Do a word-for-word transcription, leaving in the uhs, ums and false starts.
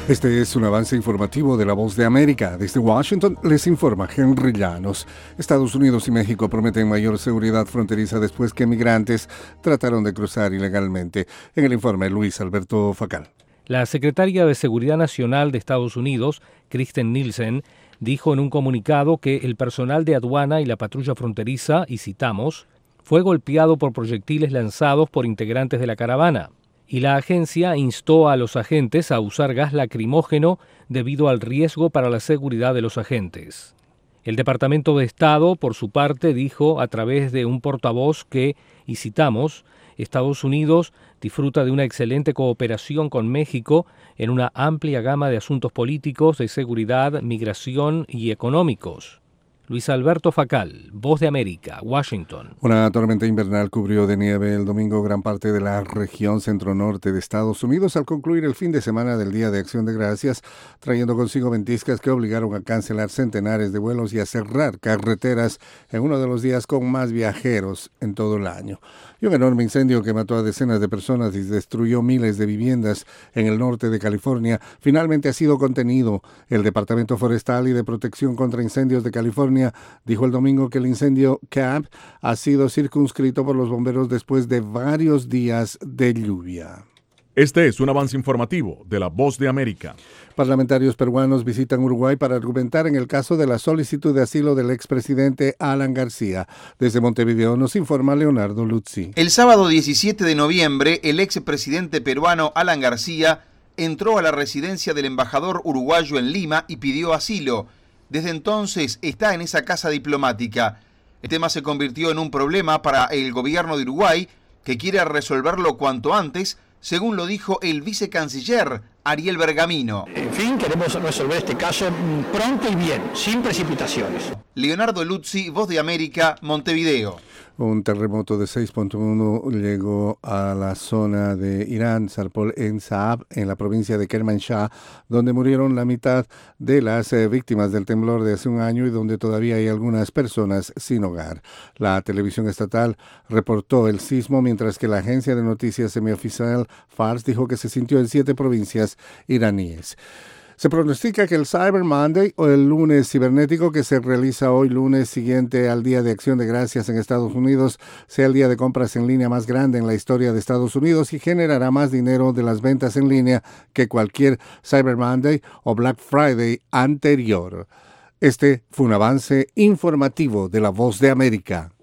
Este es un avance informativo de La Voz de América. Desde Washington les informa Henry Llanos. Estados Unidos y México prometen mayor seguridad fronteriza después que migrantes trataron de cruzar ilegalmente. En el informe, Luis Alberto Facal. La secretaria de Seguridad Nacional de Estados Unidos, Kristen Nielsen, dijo en un comunicado que el personal de aduana y la patrulla fronteriza, y citamos, fue golpeado por proyectiles lanzados por integrantes de la caravana. Y la agencia instó a los agentes a usar gas lacrimógeno debido al riesgo para la seguridad de los agentes. El Departamento de Estado, por su parte, dijo a través de un portavoz que, y citamos, Estados Unidos disfruta de una excelente cooperación con México en una amplia gama de asuntos políticos, de seguridad, migración y económicos. Luis Alberto Facal, Voz de América, Washington. Una tormenta invernal cubrió de nieve el domingo gran parte de la región centro-norte de Estados Unidos al concluir el fin de semana del Día de Acción de Gracias, trayendo consigo ventiscas que obligaron a cancelar centenares de vuelos y a cerrar carreteras en uno de los días con más viajeros en todo el año. Y un enorme incendio que mató a decenas de personas y destruyó miles de viviendas en el norte de California finalmente ha sido contenido. El Departamento Forestal y de Protección contra Incendios de California dijo el domingo que el incendio Camp ha sido circunscrito por los bomberos después de varios días de lluvia. Este es un avance informativo de La Voz de América. Parlamentarios peruanos visitan Uruguay para argumentar en el caso de la solicitud de asilo del expresidente Alan García. Desde Montevideo nos informa Leonardo Luzzi. El sábado diecisiete de noviembre, el expresidente peruano Alan García entró a la residencia del embajador uruguayo en Lima y pidió asilo. Desde entonces está en esa casa diplomática. El tema se convirtió en un problema para el gobierno de Uruguay, que quiere resolverlo cuanto antes, según lo dijo el vicecanciller Ariel Bergamino. En fin, queremos resolver este caso pronto y bien, sin precipitaciones. Leonardo Luzzi, Voz de América, Montevideo. Un terremoto de seis punto uno llegó a la zona de Irán, zarpó en Saab, en la provincia de Kermanshah, donde murieron la mitad de las eh, víctimas del temblor de hace un año y donde todavía hay algunas personas sin hogar. La televisión estatal reportó el sismo, mientras que la agencia de noticias semioficial Fars dijo que se sintió en siete provincias iraníes. Se pronostica que el Cyber Monday, o el lunes cibernético que se realiza hoy lunes siguiente al Día de Acción de Gracias en Estados Unidos, sea el día de compras en línea más grande en la historia de Estados Unidos y generará más dinero de las ventas en línea que cualquier Cyber Monday o Black Friday anterior. Este fue un avance informativo de La Voz de América.